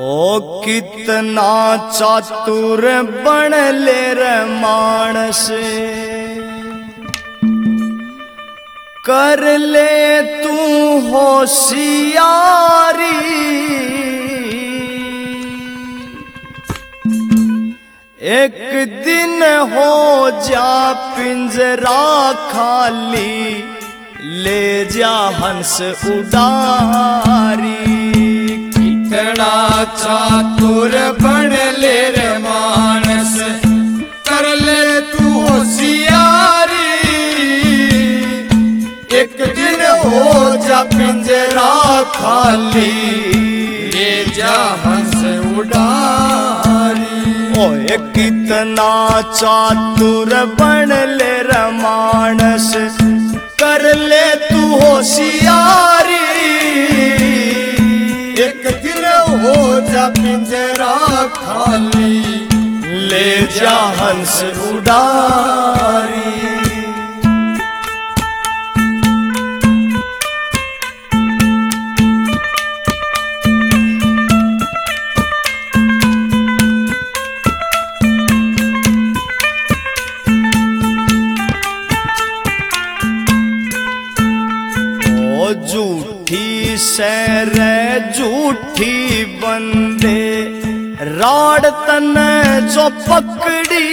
ओ कितना चातुर बन ले रे मानस, कर ले तू होशियारी। एक दिन हो जा पिंजरा खाली, ले जा हंस उडारी। कितना चातुर बन ले रे मानस, कर ले तू होशियारी। एक दिन हो जा पिंजरा खाली, ले जा हंस उडारी। ओए कितना चातुर बन ले रे मानस, कर ले तू होशियारी। एक दिन हो जा पिंजरा खाली, ले जा हंस उडारी। झूठी सैर झूठी बंदे, राड तन जो पकड़ी।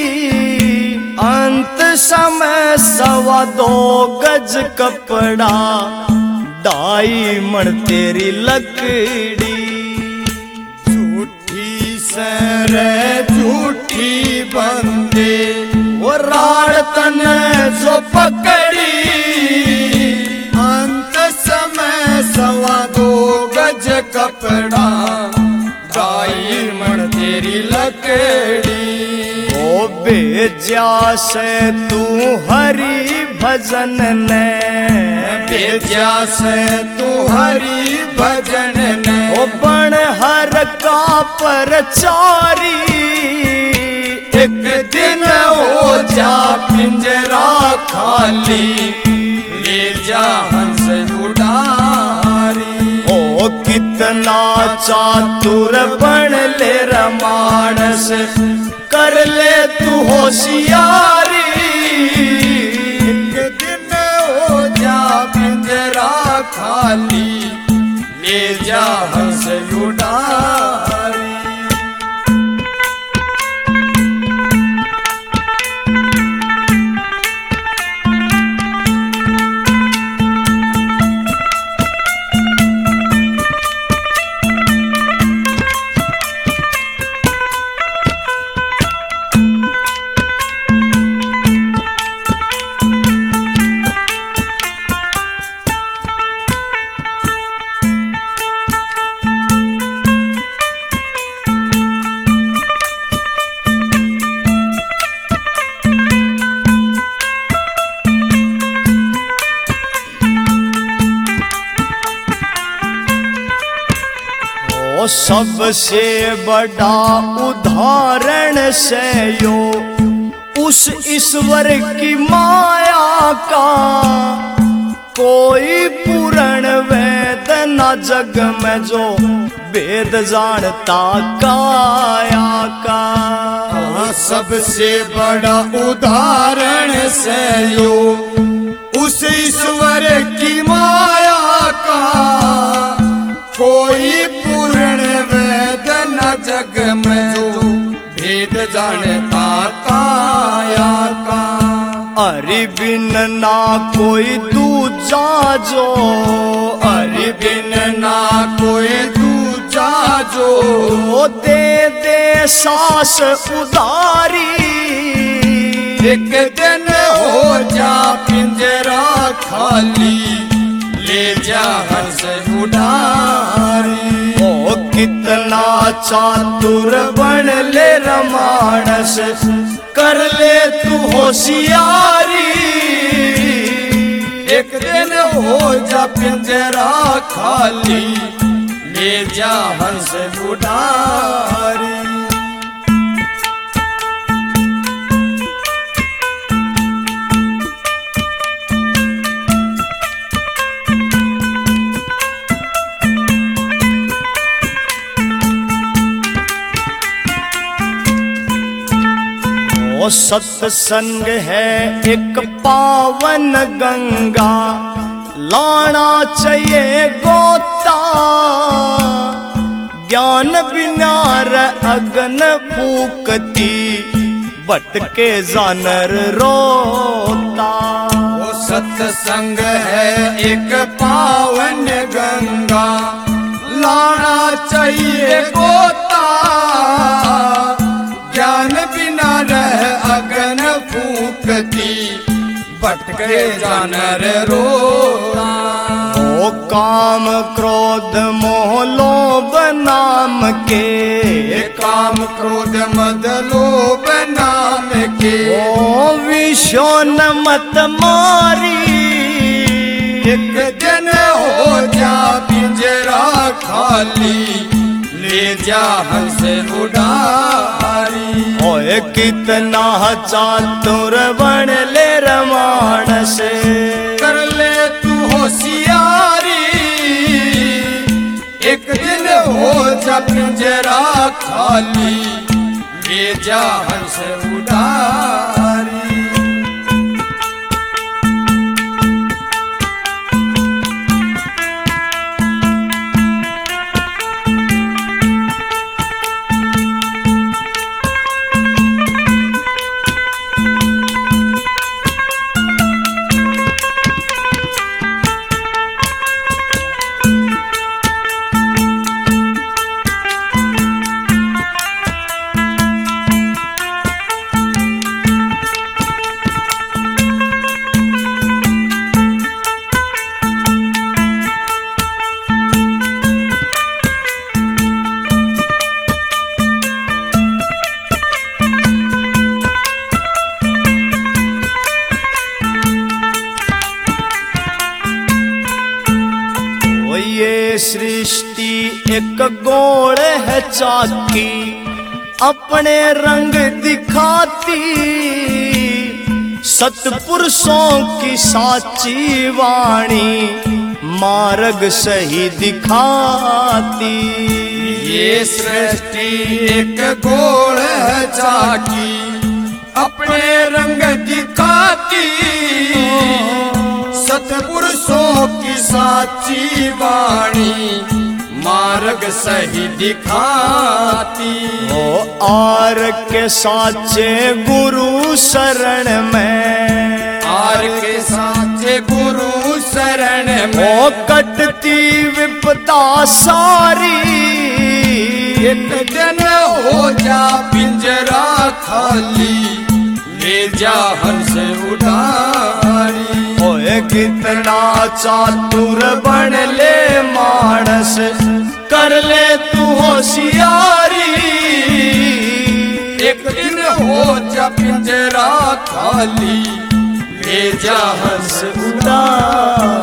अंत समय 2.25 गज कपड़ा, 2.5 मण तेरी लकड़ी। झूठी सैर झूठी बंदे, वो राड तन जो पकड़ी। अंत समय 2.25 गज कपड़ा, 2.5 मण तेरी लकड़ी। ओ बेजा से तू हरि भजन ने, बेजा से तू हरि भजन ने। ओ बण हर का परचारी। एक दिन हो जा पिंजरा खाली, ले जा हंस उडारी। ओ कितना चातुर बन ले रे मानस, कर ले तू होशियारी। एक दिन हो जा पिंजरा खाली, ले जा हंस उडारी। सबसे बड़ा उदाहरण से यो उस ईश्वर की माया का, कोई पूर्ण वेद न जग में जो वेद जानता काया का। सबसे बड़ा उदाहरण से यो उस ईश्वर की माया का, कोई पूर्ण वेद न जग में जो भेद जानता काया का। हरि बिन ना कोई दूजा जो, हरि बिन ना कोई दूजा जो, दे दे सास उदारी। एक दिन हो जा पिंजरा खाली, ले जा हंस उडारी। ओ कितना चातुर बन ले रे मानस, कर ले तू होशियारी। एक दिन हो जा पिंजरा खाली, ले जा हंस उडारी। ओ सत्संग है एक पावन गंगा, लाना चाहिए गोता। ज्ञान बिना अगन फूकती, भटके जानर रोता। वो सत्संग है एक पावन गंगा, लाना चाहिए गोता। ज्ञान बिना रह अगन फूकती, भटके जानर रोता। ओ काम क्रोध मोह लोभ नाम के, काम क्रोध मद लोभ नाम के। ओ विषोन मत मारी, एक दिन हो जा पिंजरा खाली, ले जा हंस उड़ारी। ओए कितना चातुर बन ले रमानस, कर ले तू होशियारी। एक दिन हो जा पिंजरा खाली, ले जा हंस उड़ारी। सृष्टि एक गोल है चाकी, अपने रंग दिखाती। सतपुरुषों की साची वाणी, मार्ग सही दिखाती। ये सृष्टि एक गोल है चाकी, अपने रंग दिखाती। सतपुरुषों की साची वाणी, मार्ग सही दिखाती। ओ आर के साचे गुरु शरण में, आर के साचे गुरु शरण में। ओ कटती विपदा सारी, एक दिन हो जा पिंजरा खाली, ले जा हंस उड़ारी। ओए कितना चातुर बन ले मानस, कर ले तू होशियारी। एक दिन हो जा पिंजरा खाली, ले जा हंस उड़ा।